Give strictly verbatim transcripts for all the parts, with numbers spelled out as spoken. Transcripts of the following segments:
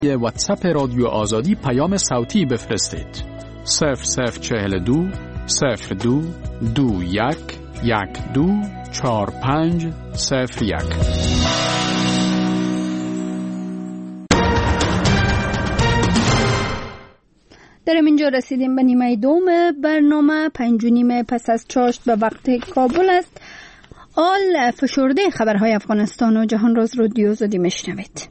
واتساپ رادیو آزادی پیام صوتی بفرستید. صفر صفر چهل و دو صفر دو دو یک یک دو چهار پنج صفر یک. در اینجا رسیدیم به نیمه دوم برنامه. پنج و نیم پس از چاشت به وقت کابل است. آل فشرده خبرهای افغانستان و جهان راز رادیو آزادی میشنوید.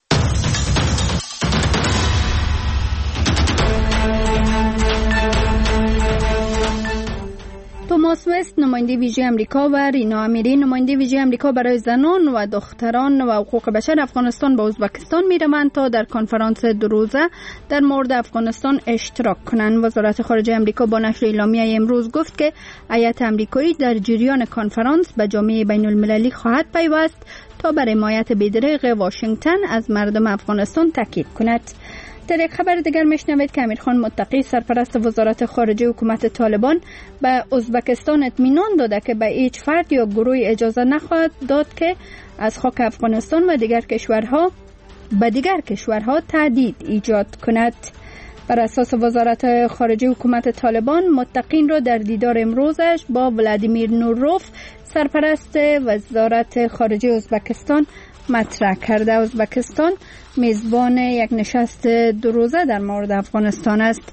توماس وست نماینده ویژه امریکا و رینا امیری نماینده ویژه امریکا برای زنان و دختران و حقوق بشر افغانستان به ازبکستان میروند تا در کنفرانس دو روزه در مورد افغانستان اشتراک کنند. وزارت خارجه امریکا با نشر اعلامیه امروز گفت که هیئت امریکایی در جریان کنفرانس به جامعه بین المللی خواهد پیوست تا بر حمایت بی‌دریغ واشنگتن از مردم افغانستان تاکید کند. در یک خبر دیگر میشنوید که امیرخان متقی سرپرست وزارت خارجه حکومت طالبان به ازبکستان اطمینان داده که به هیچ فرد یا گروه اجازه نخواهد داد که از خاک افغانستان و دیگر کشورها به دیگر کشورها تهدید ایجاد کند. بر اساس وزارت خارجه حکومت طالبان متقین را در دیدار امروزش با ولادیمیر نوروف سرپرست وزارت خارجه ازبکستان مطرح کرده. ازبکستان میزبان یک نشست دو روزه در مورد افغانستان است.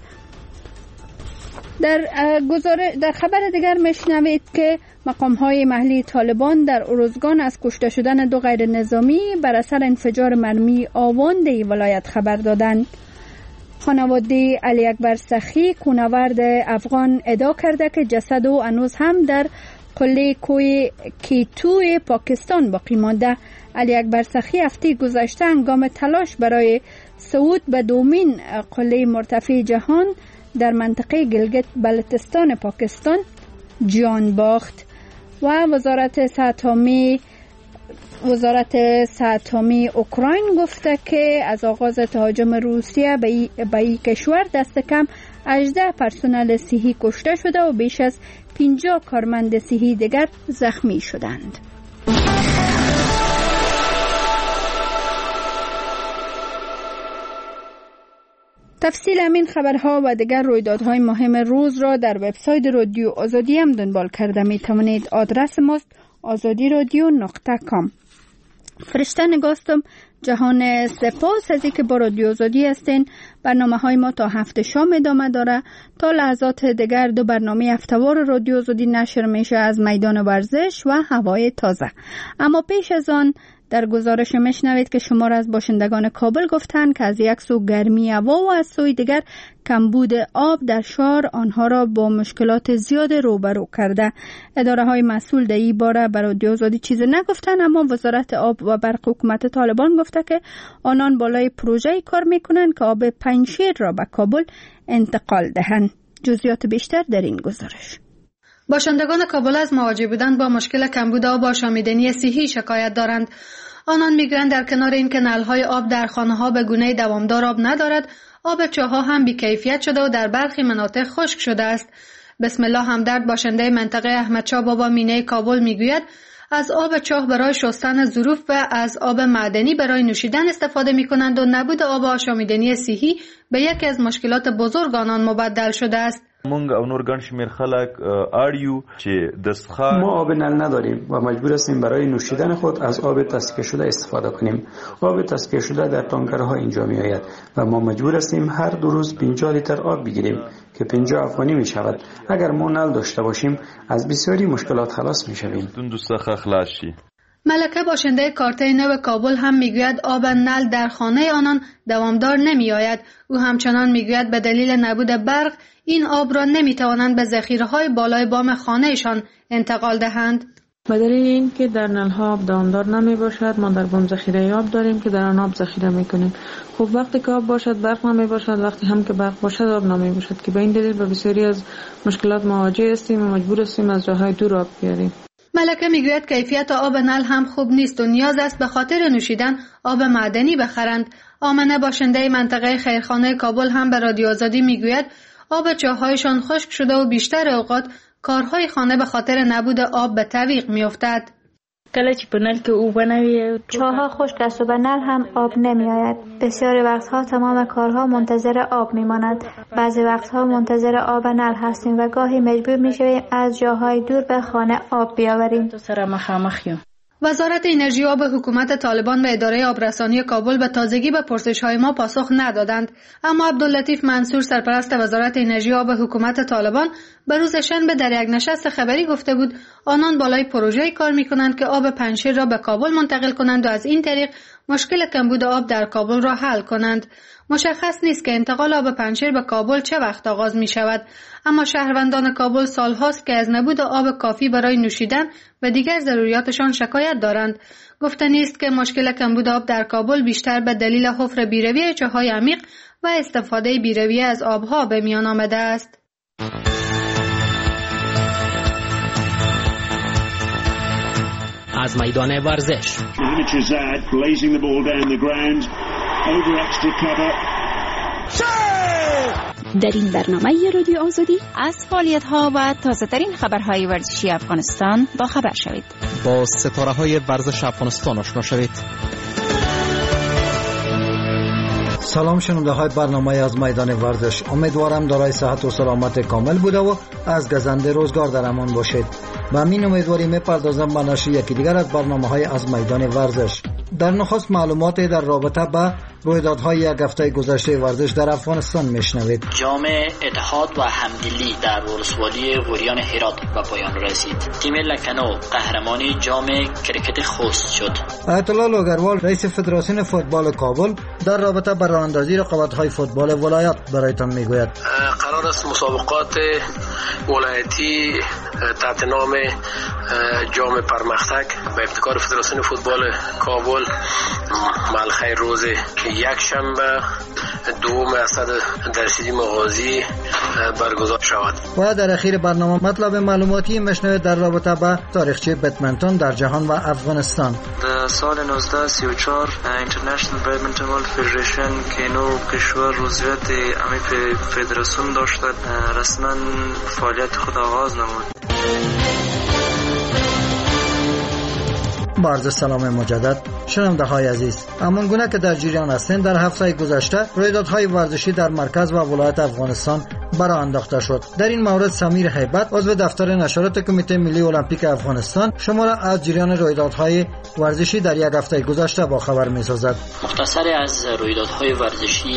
در گزارش در خبر دیگر میشنوید که مقام‌های محلی طالبان در اروزگان از کشته شدن دو غیر نظامی بر اثر انفجار مرمی آوند ولایت خبر دادند. خانواده علی اکبر سخی کونورد افغان ادعا کرده که جسد او هنوز هم در قله کوی کیتوی پاکستان باقی مانده. علی اکبر سخی هفته گذشته هنگام تلاش برای صعود به دومین قله مرتفع جهان در منطقه گلگت بلتستان پاکستان جان باخت. و وزارت صحت عامه وزارت صحت عامه اوکراین گفته که از آغاز تهاجم روسیه به این کشور دست کم هجده پرسنل صحی کشته شده و بیش از پنجاه کارمند صحی دیگر زخمی شدند. تفصیل همین خبرها و دیگر رویدادهای مهم روز را در وبسایت رادیو آزادی هم دنبال کرده می توانید. آدرس ماست آزادی رادیو نقطه کام. فرشته نگاستم. جهان سپاس از اینکه با رادیو آزادی هستین. برنامه های ما تا هفته شام ادامه داره. تا لحظات دیگر دو برنامه هفته‌وار رادیو آزادی نشر میشه از میدان ورزش و هوای تازه. اما پیش از آن در گزارش میشنوید که شمار از باشندگان کابل گفتند که از یک سو گرمی هوا و از سوی دیگر کمبود آب در شهر آنها را با مشکلات زیاد روبرو کرده. اداره های مسئول در این باره بر رادیو آزادی چیزی نگفتند، اما وزارت آب و برق حکومت طالبان گفته که آنان بالای پروژه‌ای کار میکنند که آب پنجشیر را به کابل انتقال دهند. جزئیات بیشتر در این گزارش. باشندگان کابل از مواجه بودن با مشکل کمبود آب و آشامیدنی صحی شکایت دارند. آنان میگویند در کنار این که نل‌های آب در خانه‌ها به گونه دوامدار آب ندارد، آب چاه‌ها هم بی‌کیفیت شده و در برخی مناطق خشک شده است. بسم الله همدرد باشنده منطقه احمدشاه بابا مینه کابل میگوید از آب چاه برای شستن ظروف و از آب معدنی برای نوشیدن استفاده می‌کنند و نبود آب آشامیدنی صحی به یکی از مشکلات بزرگ آنان مبدل شده است. مونږ او نور ګڼ شمېر خلک اړیو چې د څښاک ما آب نل نداریم و مجبور هستیم برای نوشیدن خود از آب تصفیه شده استفاده کنیم. آب تصفیه شده در تانکرها اینجا می آید و ما مجبور هستیم هر دو روز پنجاه لیتر آب بگیریم که پنجاه افغانی می شود. اگر ما نل داشته باشیم از بسیاری مشکلات خلاص می شویم. ملکه باشنده کارته نو کابل هم میگوید آب نل در خانه آنان دوامدار نمی آید. او همچنان میگوید به دلیل نبود برق این آب را نمی توانند به ذخیره‌های بالای بام خانه‌شان انتقال دهند. به دلیل اینکه در نل‌ها آب دوامدار نمی باشد، ما در بام ذخیره آب داریم که در آن آب ذخیره می‌کنیم. خب وقتی که آب باشد برق نمی باشد، وقتی هم که برق باشد آب نمی باشد که به این دلیل به بسیاری از مشکلات مواجه هستیم و مجبور هستیم از جاهای دور آب بیاریم. ملکه میگوید کیفیت آب نل هم خوب نیست و نیاز است به خاطر نوشیدن آب معدنی بخرند. آمنه باشنده منطقه خیرخانه کابل هم به رادیو آزادی میگوید آب چاه‌هایشان خشک شده و بیشتر اوقات کارهای خانه به خاطر نبود آب به تعویق میافتد. کله چې په نل کې اوبه نه وي چاها خشک است و به نل هم آب نمی آید. بسیاری وقتها تمام کارها منتظر آب می ماند. بعضی وقتها منتظر آب نل هستیم و گاهی مجبور می شویم از جاهای دور به خانه آب بیاوریم. سر مخامخیم. وزارت انرژی و آب حکومت طالبان و اداره آبرسانی کابل به تازگی به پرسش‌های ما پاسخ ندادند، اما عبداللطیف منصور سرپرست وزارت انرژی و آب حکومت طالبان به روز شنبه در یک نشست خبری گفته بود آنان بالای پروژه‌ای کار می‌کنند که آب پنجشیر را به کابل منتقل کنند و از این طریق مشکل کمبود آب در کابل را حل کنند. مشخص نیست که انتقال آب پنجشیر به کابل چه وقت آغاز می شود، اما شهروندان کابل سالهاست که از نبود آب کافی برای نوشیدن و دیگر ضروریاتشان شکایت دارند. گفتنی است که مشکل کمبود آب در کابل بیشتر به دلیل حفر بیرویه چاهای عمیق و استفاده بیرویه از آبها به میان آمده است. از میدان ورزش در این برنامه رادیو آزادی از فعالیت‌ها و تازه‌ترین خبرهای ورزشی افغانستان با خبر شوید. با ستاره‌های ورزش افغانستان آشنا شوید. سلام شنونده های برنامه از میدان ورزش، امیدوارم دارای صحت و سلامت کامل بوده و از گزند روزگار در امان باشید. و همین امیدواری میپردازم به نشر یکی دیگر از برنامه های از میدان ورزش. در نخست معلومات در رابطه با رویدادهای یک هفته گذشته ورزش در افغانستان میشنوید. جام اتحاد و همدلی در ولسوالی غوریان هرات به پایان رسید. تیم لکنو قهرمان جام کرکت خوست شد. آیت الله لوگروال رئیس فدراسیون فوتبال کابل در رابطه با راهاندازی رقابت‌های فوتبال ولایت برایتان میگوید. قرار است مسابقات ولایتی تحت نام جام پرمختک به ابتکار فدراسیون فوتبال کابل ملخی روز یک شنبه دوم اسد درسیدی مغازی برگزار شود. و در اخیر برنامه مطلب معلوماتی مشنوید در رابطه با تاریخچه بدمنتون در جهان و افغانستان. در سال نوزده سی و چهار اینترنشنال بدمنتون ورلد فدریشن که نو کشور روزیت امی فدراسیون داشت رسما فعالیت خود آغاز نمود. با عرض سلام مجدد شنونده های عزیز، همان گونه که در جریان هستند در هفته گذشته رویدادهای ورزشی در مرکز و ولایت افغانستان برآ انداخته شد. در این مورد سمیر هیبت عضو دفتر نشرات کمیته ملی المپیک افغانستان شما را از جریان رویدادهای ورزشی در یک هفته گذشته با خبر می‌سازد. مختصری از رویدادهای ورزشی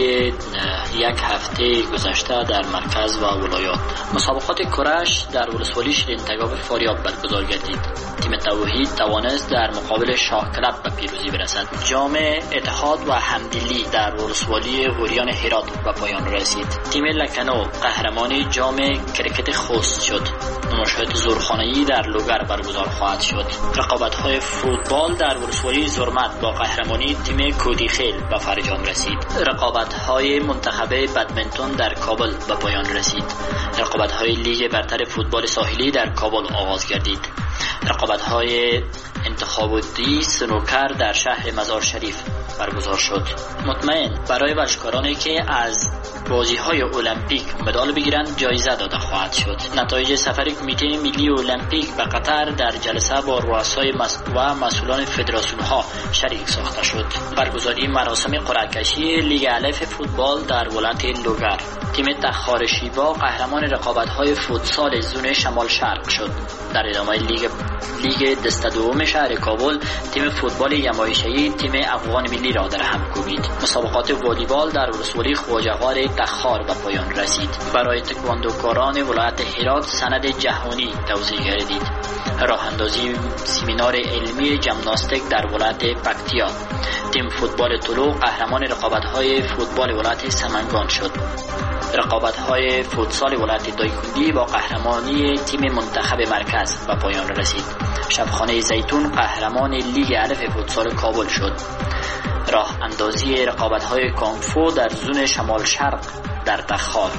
یک هفته گذشته در مرکز و ولایات. مسابقات کرش در ولسوالی شیرین تگاب فاریاب برگزار گردید. تیم توحید توانست در مقابل شاه کلب به پیروزی برسد. جام اتحاد و همدلی در ولسوالی غوریان هرات به پایان رسید. تیم لکنو قهرمان جام کرکت خوست شد. نمایشات زورخانه‌ای در لوگر برگزار خواهد شد. رقابت‌های فوتبال در ولسوالی زرمت با قهرمانی تیم کودیخیل به فرجام رسید. رقابت‌های منتخب بدمنتون در کابل به پایان رسید. رقابت‌های لیگ برتر فوتبال ساحلی در کابل آغاز گردید. رقابت‌های انتخاباتی سنوکر در شهر مزار شریف برگزار شد. مطمئن برای ورزشکارانی که از بازی‌های المپیک مدال بگیرند جایزه داده خواهد شد. نتایج سفر کمیته ملی المپیک به قطر در جلسه با رؤسای و مسئولان فدراسیون‌ها شریک ساخته شد. برگزاری مراسم قرعه‌کشی لیگ الف فوتبال در ولایت لوگر. تیم تخار شیبا قهرمان رقابت‌های فوتسال زون شمال شرق شد. در ادامه لیگ لیگ دسته دوم شهر کابل تیم فوتبال یمایشی تیم افغان ملی را در هم کوبید. مسابقات والیبال در ولسوالی خواجه‌غار تخار به پایان رسید. برای تکواندوکاران ولایت هرات سند جهانی توزیع گردید. راه اندازی سمینار علمی ژیمناستیک در ولایت پکتیا. تیم فوتبال طلوع قهرمان رقابت‌های فوتبال ولایت سمنگان شد. رقابت‌های فوتسال ولایت دایکندی با قهرمانی تیم منتخب مرکز به پایان رسید. شبخانه زیتون قهرمان لیگ الف فوتسال کابل شد. راه اندازی رقابت‌های کانگفو در زون شمال شرق در تخار.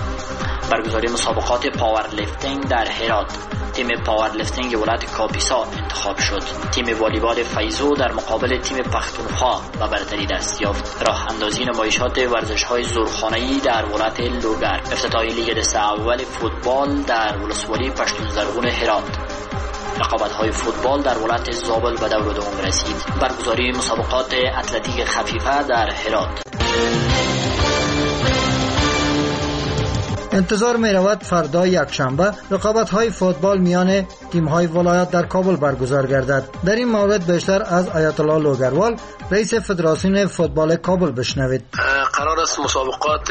برگزاری مسابقات پاورلیفتینگ در هرات. تیم پاورلیفتینگ ولایت کاپیسا انتخاب شد. تیم والیبال فیضو در مقابل تیم پختونخوا به برتری دست یافت. راه اندازی نمایشات ورزش‌های زورخانه‌ای در ولایت لوگر. افتتاحیه لیگ دسته اول فوتبال در ولسوالی پشتون زرغون هرات. رقابت‌های فوتبال در ولایت زابل به دور دوم رسید. برگزاری مسابقات اتلتیک خفیفه در هرات. انتظار می رود فردا یک شنبه رقابت های فوتبال میان تیم های ولایت در کابل برگزار گردد. در این مورد بیشتر از آیت الله لوگروال رئیس فدراسیون فوتبال کابل بشنوید. قرار است مسابقات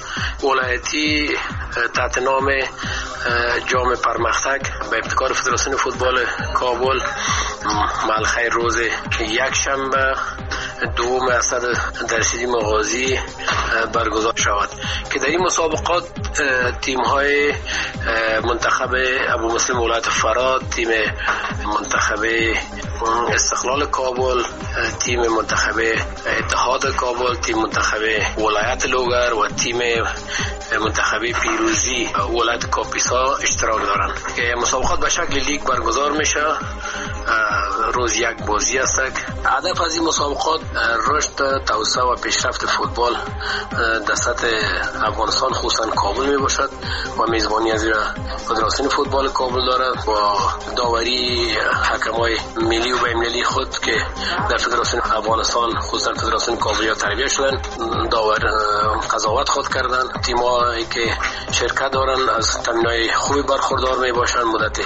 ولایتی تحت نام جام پرمختک به ابتکار فدراسیون فوتبال کابل ملخی روز یک شنبه دوم اسد در استادیوم غازی برگزار شود که در این مسابقات تیم های منتخب ابو مسلم ولایت فرات، تیم منتخب استقلال کابل، تیم منتخب اتحاد کابل، تیم منتخب ولایت لوگر و تیم منتخب پیروزی ولایت کاپیسا اشتراک دارند که مسابقات به شکل لیگ برگزار میشه. روز یک بازی است. هدف از این مسابقات رشد، توسعه و پیشرفت فوتبال در سطح افغانستان خصوصا کابل می باشد و میزبانی از فدراسیون فوتبال کابل دارد و داوری حکمای ملی و بین‌المللی خود که در فدراسیون افغانستان خصوصا فدراسیون کابل تربیت شدن داور قضاوت خود کردن. تیمایی که شرکت دارن از تامینای خوبی برخوردار می باشند. مدت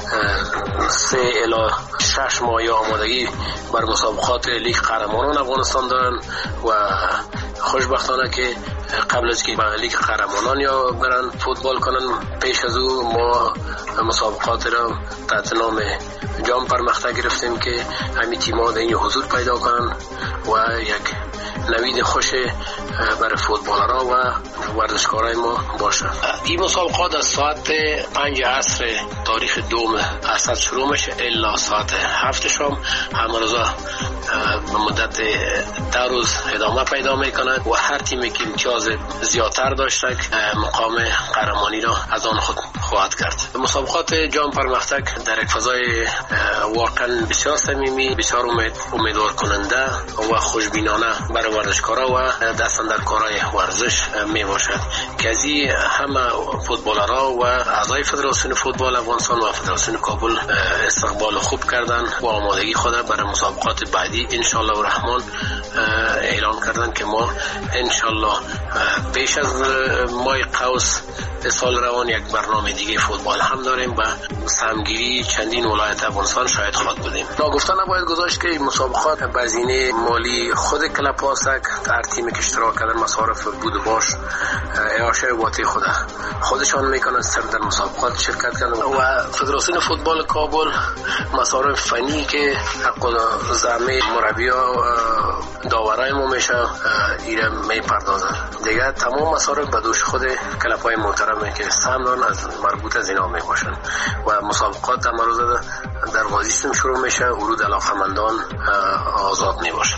سه الی شش ماه آمادگی بر مسابقات لیگ قهرمانان افغانستان دارن و خوشبختانه که قبل از که به لیگ قهرمانان یا برن فوتبال کنن پیش از او ما مسابقات را تحت نام جام پرمختک گرفتیم که همین تیم‌ها در این حضور پیدا کنن و یک نوید خوش برای فوتبالرها و ورزشکارای ما باشه. این مسابقات از ساعت پنج عصر تاریخ دوم اسد شروع میشه الا ساعت هفت شام. همه روزا به مدت ده روز ادامه پیدا میکنه و هر تیمی که امتیاز زیادتر داشته مقام قهرمانی را از آن خود خواهد کرد. مسابقات جام پرمختک در یک فضای واقعا بسیار صمیمی، بسیار امید امیدوار کننده و خوشبینانه برای ورزشکارا و دستن در کارهای ورزش می باشد که از این همه فوتبالرها و اعضای فدراسیون فوتبال افغانستان و فدراسیون کابل استقبال خوب کردن و آمادگی خود برای مسابقات بعدی انشالله الرحمن اعلان کردن که ما انشالله پیش از ماه قوس سال روان یک برنامه دیگه فوتبال هم داریم و سهمگیری چندین ولایت افغانستان شاید خواهد بودیم. ناگفته نباید گذاشت که مسابقات بزینه مالی خود کلب هاستک هر تیمی که اشتراک کردن مصارف بود و باش اعاشه واتی خود خودشان میکنن سر در مسابقات شرکت کردن و فدراسیون فوتبال کابل مصارف فنی که حق زعمه مربی‌ها داورای ما میشه ایره میپردازن. دیگه تمام مصارف به دوش خود کلب‌های محترمه که سهم دارن از مربوط از اینا میباشن و مسابقات در روز در غازی شروع میشه. ورود علاقمندان آزاد میباشه.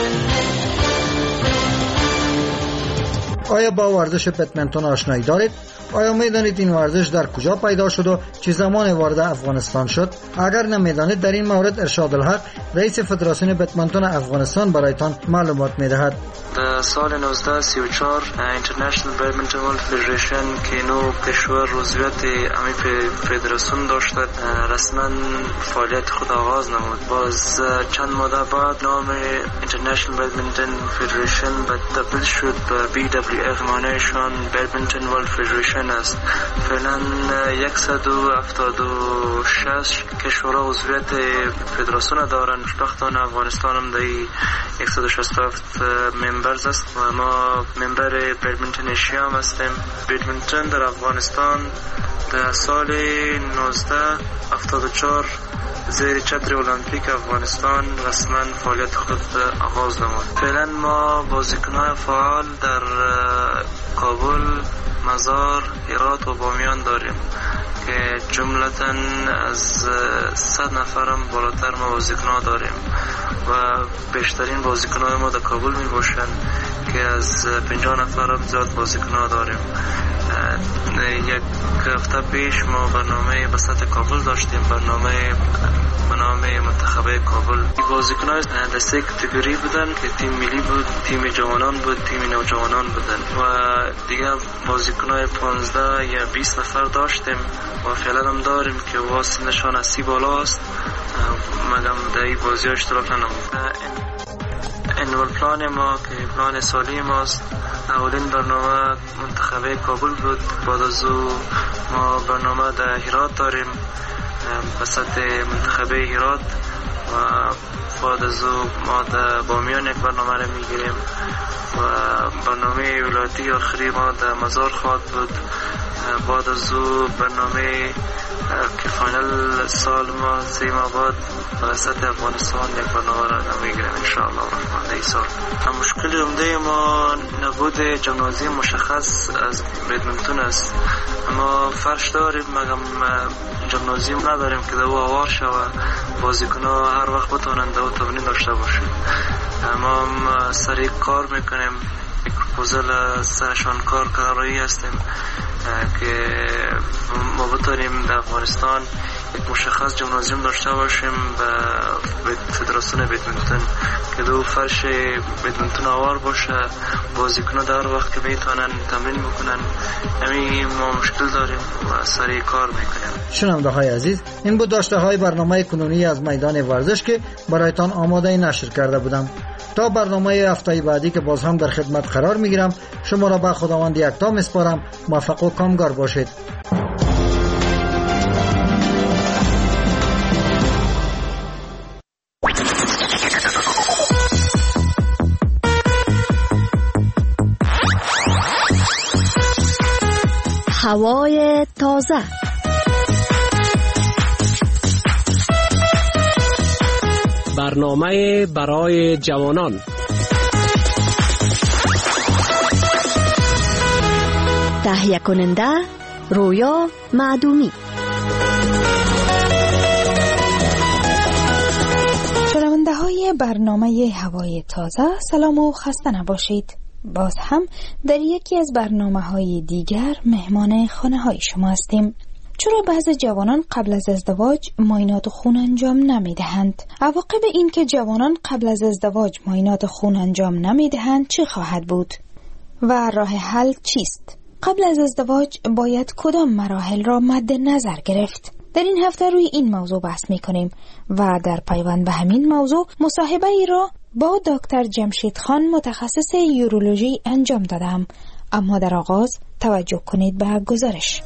آیا با ورزش بدمنتون آشنایی دارید؟ آیا میدانید این ورزش در کجا پیدا شد و چه زمان وارد افغانستان شد؟ اگر نمیدانید در این مورد ارشاد الحق رئیس فدراسیون بدمنتون افغانستان برایتان معلومات میدهد. در سال نوزده سی و چهار اینترنشنال بدمنتون ورلد فدریشن که نو کشور روزیت امی فدراسیون داشت رسما فعالیت خود آغاز نمود. باز چند ماه بعد نام اینترنشنال بدمنتون فدریشن تبدیل شد به بی دبلیو اف مانیشن بدمنتون ورلد فدریشن است. فعلا صد و هفتاد و شش کشورها عضویت فدراسیون دارند. خوشبختانه افغانستان هم در صد و شصت و هفت ممبرز است و ما ممبر بدمنتون ایشیا هم هستیم. بدمنتون در افغانستان در سال نوزده هفتاد و چهار زیر چتر المپیک افغانستان رسما فعالیت خود آغاز نمود. فعلا ما بازیکنان فعال در کابل، مزار، هرات و بامیان داریم که جملتاً از صد نفرم بالاتر ما بازیکنان داریم و بیشترین بازیکنان ما در کابل می باشند که از پنجاه نفرم زیاد بازیکنان داریم. یک هفته پیش ما برنامه به سطح کابل داشتیم، برنامه به نام منتخب کابل. بازیکنان دسته کاتگوری بودن که تیم ملی بود، تیم جوانان بود، تیم نوجوانان بودن و دیگه بازیکنان پانزده یا بیست نفر داشتیم و فعلا هم داریم که واسه نشان اسی بالا است. مگم در این بازی ها اشتراک نمود. انوال پلان ما که پلان سالی ماست، اولین برنامه منتخب کابل بود. بعد از او ما برنامه در هرات داریم، بسط منتخب هرات و بعد از او ما در بامیان یک برنامه را میگیریم و برنامه ولایتی آخری ما در مزار خواهد بود. بعد از او برنامه که فاینال سال ما سه ماه بعد بسط افغانستان یک برنامه را نمیگیریم انشاءالله الرحمن این سال. مشکل عمده ما نبود جمنازی مشخص از بدمنتون است. ما فرش داریم مگم جمنازی نداریم که دو آوار شود بازیکن‌ها هر وقت بتوانند دو تمرین داشته باشند. ما هم سریع کار میکنیم، یک پروژه سرشان کار کارایی هستیم که ما بتونیم در افغانستان یک مشخص جمنازیوم داشته باشیم به فدراسیون بدمنتون که دو فرش بدمنتون آوار باشه، بازیکن‌ها در وقت که میتونن تمرین بکنن. همین ما مشکل داریم و سریع کار میکنیم. شنونده های عزیز، این بود داشته های برنامه کنونی از میدان ورزش که برایتان آماده نشر کرده بودم. تا برنامه هفته بعدی که باز هم در خدمت قرار میگیرم، شما را به خداوند یکتا میسپارم. موفق و کامگار باشید. هوای تازه، برنامه برای جوانان، تهیه کننده رویا معدومی. شنونده های برنامه هوای تازه، سلام و خسته نباشید. باز هم در یکی از برنامه های دیگر مهمان خانه های شما هستیم. چرا بعضی جوانان قبل از ازدواج معاینات خون انجام نمی دهند؟ عواقب این که جوانان قبل از ازدواج معاینات خون انجام نمی دهند چه خواهد بود؟ و راه حل چیست؟ قبل از ازدواج باید کدام مراحل را مد نظر گرفت؟ در این هفته روی این موضوع بحث می کنیم و در پیوند به همین موضوع مصاحبه ای را با دکتر جمشید خان متخصص یورولوژی انجام دادم. اما در آغاز توجه کنید به گزارش.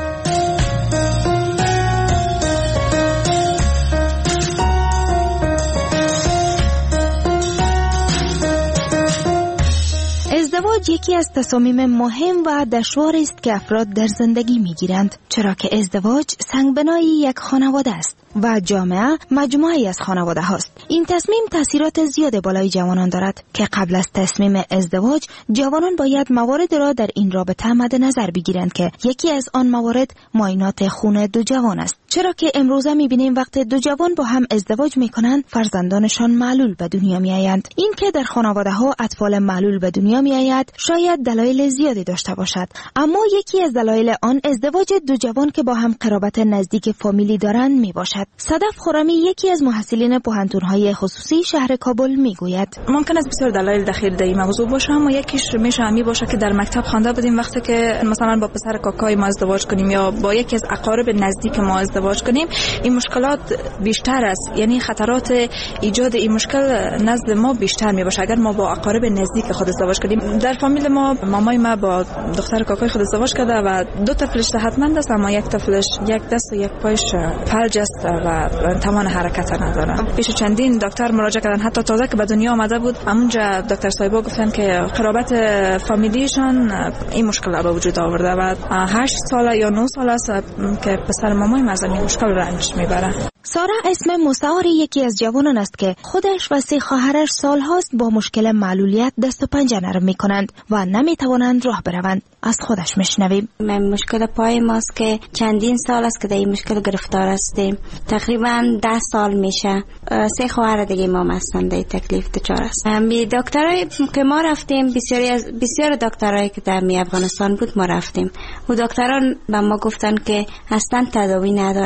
ازدواج یکی از تصامیم مهم و دشوار است که افراد در زندگی میگیرند، چرا که ازدواج سنگبنای یک خانواده است و جامعه مجموعه‌ای از خانواده هاست. این تصمیم تاثیرات زیاد بالای جوانان دارد که قبل از تصمیم ازدواج جوانان باید موارد را در این رابطه مد نظر بگیرند که یکی از آن موارد معاینات خون دو جوان است، چرا که امروزه می‌بینیم وقتی دو جوان با هم ازدواج می‌کنند فرزندانشان معلول به دنیا می‌آیند. این که در خانواده‌ها اطفال معلول به دنیا می‌آید شاید دلایل زیادی داشته باشد، اما یکی از دلایل آن ازدواج دو جوان که با هم قرابت نزدیک فامیلی دارند میباشد. صدف خرمی یکی از محصلین پوهنتون‌های خصوصی شهر کابل میگوید ممکن است بسیار دلایل دخیل در این موضوع باشه، اما یکیش میشه همی باشه که در مکتب خوانده بودیم وقتی که مثلا با پسر کاکای ما ازدواج کنیم یا با یکی از اقارب نزدیک ما ازدواج کنیم، این مشکلات بیشتر است، یعنی خطرات ایجاد این مشکل نزد ما بیشتر میباشه اگر ما با اقارب نزدیک خود ازدواج کنیم. در فامیل ما مامای ما با دختر کاکای خود ازدواج کرده و دو طفلش صحتمند است، اما یک طفلش یک دست و یک پایش فلج است و توان حرکت نداره. پیش چندین دکتر مراجعه کردن، حتی تازه که به دنیا آمده بود همونجا دکتر صاحبا گفتن که قرابت فامیلیشان این مشکل به وجود آورده و هشت ساله یا نه ساله است که پسر مامای ما از این مشکل رنج میبره. سارا اسم مستعار یکی از جوانان است که خودش و سه خواهرش سالهاست با مشکل معلولیت دست و پنجه نرم میکنند و نمیتوانند راه بروند. از خودش میشنویم. من مشکل پای ماست که چندین سال است که در این مشکل گرفتار هستیم، تقریبا ده سال میشه. سه خواهر دیگه ما هستن در تکلیف دچار است. می دکترای که ما رفتیم، بسیاری از بسیار دکترایی که در می افغانستان بود ما رفتیم، و دکتران به ما گفتن که اصلا تداوی نداره.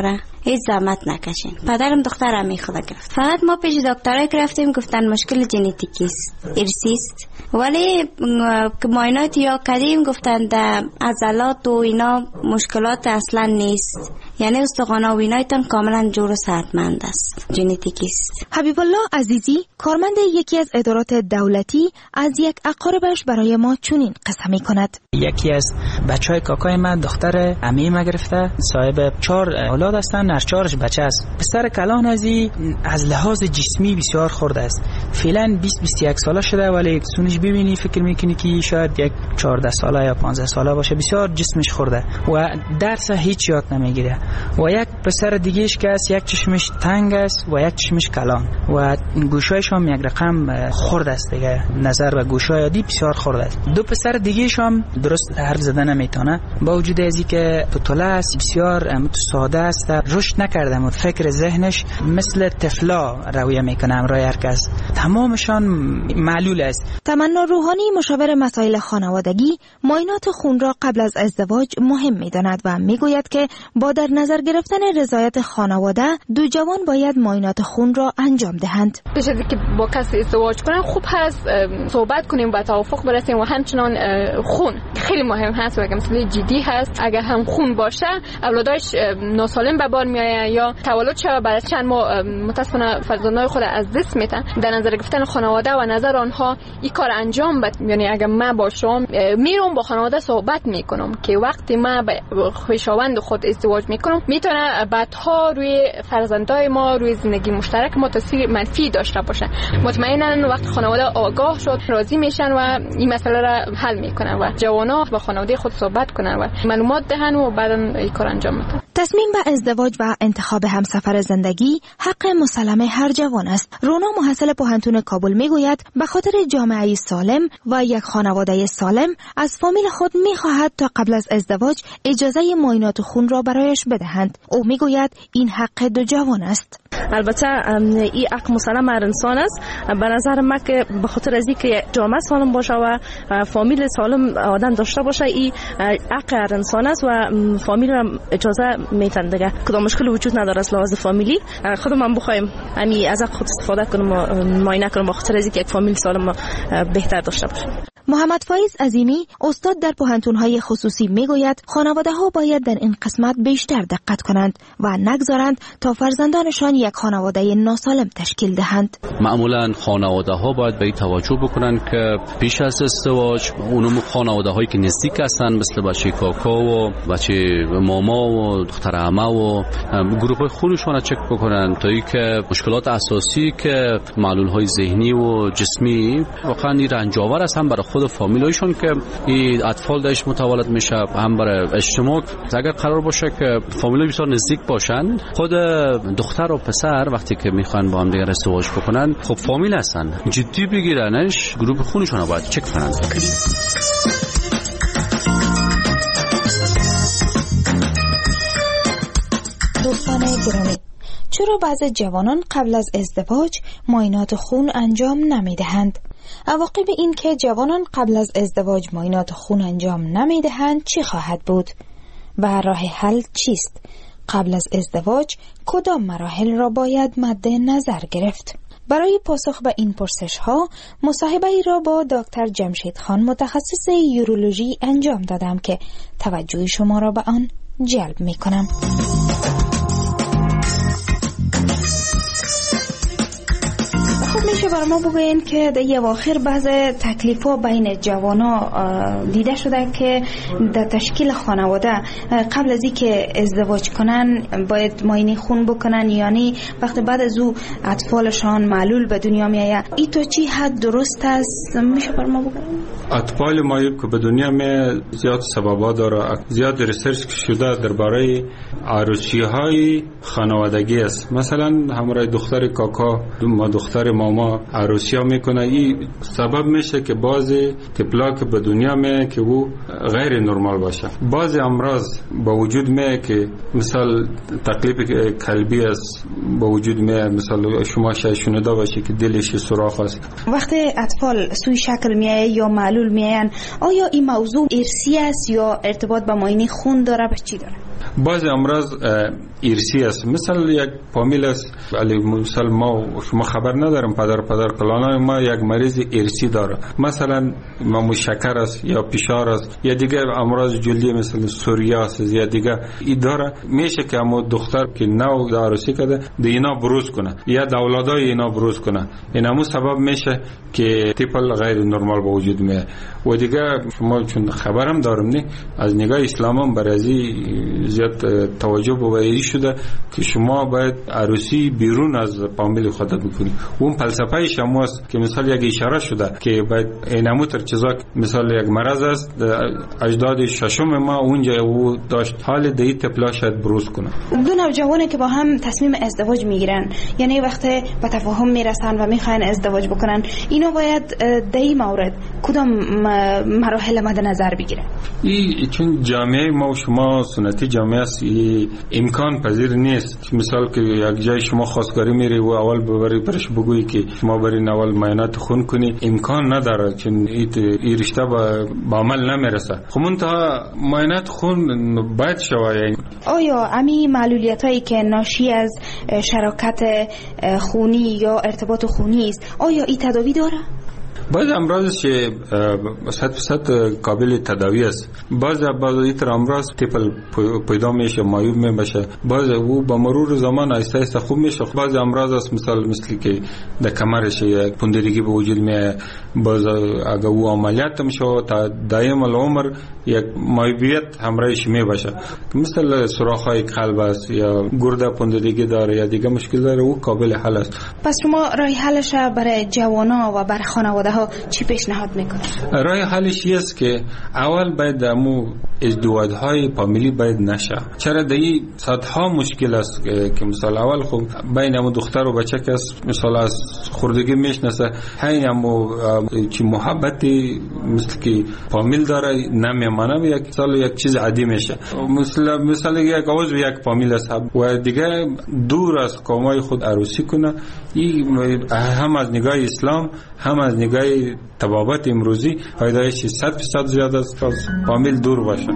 هیچ زحمت نکشین. پدرم دخترم می خود گرفت. فقط ما پیش دکترای گرفتیم گفتن مشکل ژنتیکی است، ارثی است. ولی که معاینات یا کردیم گفتن در عضلات و اینا مشکلات اصلا نیست. یعنی استخوان‌ها و اینایتان کاملا جور و صحتمند است، ژنتیکی است. حبیب الله عزیزی کارمند یکی از ادارات دولتی از یک اقاربش برای ما چنین قصه می‌کند. یکی از بچهای کاکای من دختر عمه ما گرفته، صاحب چهار اولاد هستن، هر چهارش بچه است. پسر کلان ازی از لحاظ جسمی بسیار خرد است. فعلا بیست بیست و یک ساله شده ولی سونش ببینی فکر میکنی که شاید یک چهارده ساله یا پانزده ساله باشه. بسیار جسمش خورده و درس هیچ یاد نمیگیره. و یک پسر دیگهش که است یک چشمش تنگ است و یک چشمش کلان و گوشایش هم یک رقم خرد است دیگه، نظر و گوشای عادی بسیار خرد است. دو پسر دیگهش هم درست حرف زدن نمیتونه با وجود ازی که پتوله است، بسیار ساده است، رشد نکرده و فکر ذهنش مثل طفلا رویه میکنه امرای هر کس. تمامشان معلول است. تمنا روحانی مشاور مسائل خانوادگی معاینات خون را قبل از ازدواج مهم میداند و میگوید که با در نظر گرفتن رضایت خانواده دو جوان باید معاینات خون را انجام دهند. پیش از اینکه با کسی ازدواج کنن خوب هست صحبت کنیم و توافق برسیم و همچنان خون خیلی مهم هست و اگه مسئله جدی هست اگر هم خون باشه اولادش ناسالم به بار میآید یا تولد شود بعد از چند ماه متاسفانه فرزندان خود از دست میدن. در نظر گرفتن خانواده و نظر آنها این کار انجام بد، یعنی اگر من با شما میرم با خانواده صحبت میکنم که وقتی من با خویشاوند خود ازدواج میکنم میتونه بعدها روی فرزندای ما روی زندگی مشترک ما تاثیر منفی داشته باشه. مطمئنا وقتی خانواده آگاه شد راضی میشن و این مسئله را حل میکنن و جوانا با خانواده خود صحبت کنن و معلومات دهن و بعدا این کار انجام بدن. تصمیم به ازدواج و انتخاب همسفر زندگی حق مسلم هر جوان است. رونا محصل پوهنتون کابل میگوید به خاطر جامعه سالم و یک خانواده سالم از فامیل خود میخواهد تا قبل از ازدواج اجازه معاینات خون را برایش بدهند. او میگوید این حق دو جوان است. البته این حق مسلم هر انسان است. به نظر من که به خاطر از اینکه جامعه سالم باشه و فامیل سالم آدم داشته باشه این حق هر انسان است و فامیل را اجازه میتن دیگه. کدام مشکل وجود نداره از لحاظ فامیلی. خودم هم بخوایم همین از حق خود استفاده کنم و معاینه کنم به خاطر از اینکه یک فامیل سالم بهتر داشته باشه. محمد فایز عظیمی استاد در پوهنتون‌های خصوصی میگوید خانواده‌ها باید در این قسمت بیشتر دقت کنند و نگذارند تا فرزندانشان یک خانواده ناسالم تشکیل دهند. معمولاً خانواده‌ها باید به این توجه بکنند که پیش از ازدواج اونم خانواده‌هایی که نزدیک هستند مثل بچه کاکا و بچه ماما و دختر عمه و گروه خونشون را چک بکنند تا اینکه مشکلات اساسی که معلول‌های ذهنی و جسمی واقعاً رنجاور است هم برای خود فامیلایشون که این اطفال داش متولد میشه هم برای اجتماع. اگر قرار باشه که فامیلای بسیار نزدیک باشن خود دختر و پسر وقتی که میخوان با هم دیگه ازدواج بکنن خب فامیل هستن جدی بگیرنش گروه خونشون رو باید چک کنن. دوستان گرامی چرا بعضی جوانان قبل از ازدواج معاینات خون انجام نمیدهند؟ عواقب این که جوانان قبل از ازدواج معاینات خون انجام نمیدهند چی خواهد بود؟ و راه حل چیست؟ قبل از ازدواج کدام مراحل را باید مد نظر گرفت؟ برای پاسخ به این پرسش ها مصاحبه ای را با دکتر جمشید خان متخصص یورولوژی انجام دادم که توجه شما را به آن جلب می کنم. خب میشه برای ما بگوین که در یه واخر بعض تکلیف ها بین جوانا دیده شده که در تشکیل خانواده قبل از اینکه ازدواج کنن باید معاینه خون بکنن، یعنی وقتی بعد از او اطفالشان معلول به دنیا میآید. این تو چی حد درست است؟ میشه برای ما بگوین؟ اطفال ما که به دنیا می زیاد سببا داره، زیاد ریسرچ شده درباره عروسی های خانوادگی است. مثلا همراه دختر کاکا ما دختر ماما عروسی ها میکنه، این سبب میشه که بعضی طفلا که به دنیا می که او غیر نرمال باشه. بعضی امراض با وجود می که مثال تکلیف قلبی است با وجود می، مثلا شما شاید شنیده باشی که دلش سوراخ است. وقتی اطفال سوی شکل میایه یا معلول میاین، آیا این موضوع ارثی است یا ارتباط با معاینه خون داره؟ به چی داره؟ بعض امراض ارثی است، مثل یک فامیل است، ولی مثلا ما شما خبر ندارم پدر پدر کلانای ما یک مریض ارثی داره، مثلا ما شکر است یا فشار است یا دیگه امراض جلدی مثل سوریاس یا دیگه ای داره، میشه که اما دختر که نو عروسی کرده د اینا بروز کنه یا د اولادای اینا بروز کنه، این همون سبب میشه که تیپل غیر نرمال به وجود میاد. و دیگه شما چون خبرم دارم نه از نگاه اسلام هم برازی زیاد توجه بوایی شده که شما باید عروسی بیرون از فامیل خود بکنید. اون فلسفه شما است که مثلا یک اشاره شده که باید اینمو تر چیزا مثلا یک مرض است اجداد ششم ما اونجا او داشت حال دی تپلا شاید بروز کنه. دو نوجوانی که با هم تصمیم ازدواج میگیرن، یعنی وقتی به تفاهم میرسن و میخواین ازدواج بکنن، اینا باید دی مورد کدام مراحل مد نظر بگیره؟ ای چون جامعه ما و شما سنتی جامعه است، امکان پذیر نیست مثال که یک جای شما خواستگاری میری و اول ببری برش بگویی که شما برین اول معاینات خون کنی، امکان نداره چون این رشته با عمل نمیرسه. خب منتها معاینات خون باید شود. یعنی آیا امی معلولیت هایی که ناشی از شراکت خونی یا ارتباط خونی است آیا این تداوی داره؟ بعض امراض که صد درصد قابل تداوی است، بعض بعض ایتر امراض تیپل پیدا میشه معیوب میشه، بعض او با مرور زمان آهسته آهسته خوب میشه. بعض امراض است مثال مثل که در کمرش یک پوندگی به وجود میاد، بعض اگه او عملیات میشه تا دائم العمر یک معیوبیت همراهش میباشه، مثل سوراخ‌های قلب است یا گرده پوندگی داره یا دیگه مشکل داره، او قابل حل است. پس شما راه حلش برای جوانا و برای خانواده ها چی پیشنهاد میکنه؟ راه حلش است که اول باید امو ازدواج‌های فامیلی باید نشه. چرا دی صدها مشکل است که مثلا اول خب بین امو دختر و بچه که مثلا از خردگی میشناسه، همین امو چی محبتی مثل که فامیل داره نمیمانه، یک سال یک چیز عادی میشه. مثلا مثلا یک عضو یک فامیل است و دیگه دور از قومای خود عروسی کنه، این هم از نگاه اسلام هم از نگاه طبابت امروزی فایدهش صد درصد زیاد است از فامیل دور باشه.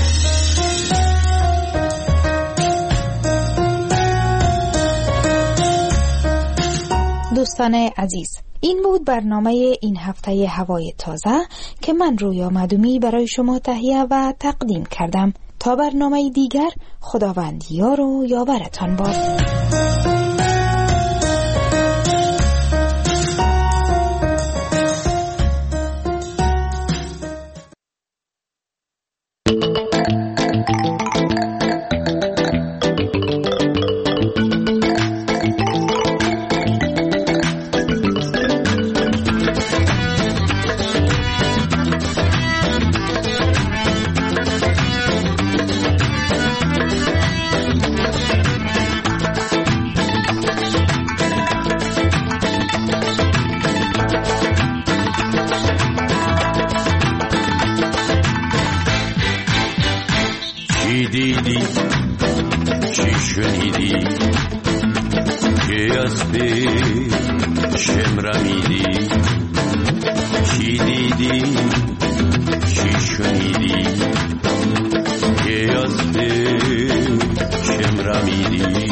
دوستان عزیز، این بود برنامه این هفته هوای تازه که من رویا مدومی برای شما تهیه و تقدیم کردم. تا برنامه دیگر، خداوند یار و یاورتان باد. دیدی چی شنیدی که از پیشم رمیدی؟ چی دیدی چی شنیدی که از پیشم رمیدی؟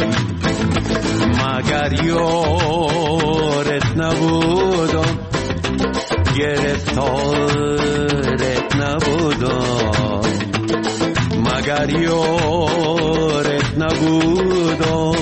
مگر یارت نبودم گرفتارت نبودم، مگر یارت نبودم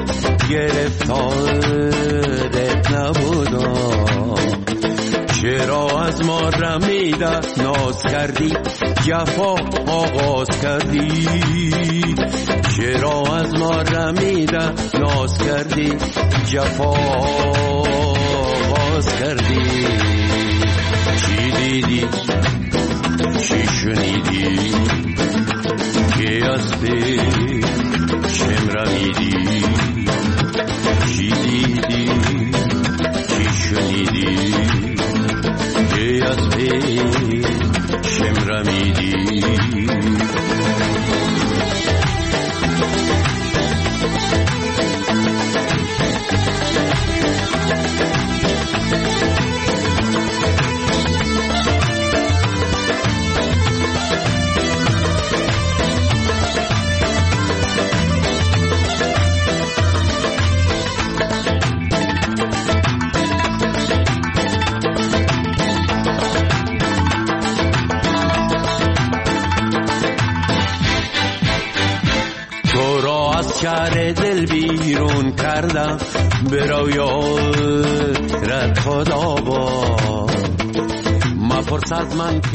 گرفتارت نبودم. چرا از ما رمیده ناز کردی جفا آغاز کردی؟ چرا از ما رمیده ناز کردی جفا آغاز کردی؟ چی دیدی چی شنیدی که از پیشم رمیدی؟ چی دیدی چی شنیدی که از پیشم رمیدی؟ شهر دل بیرون کردم برو یارت خدا با مپرس از من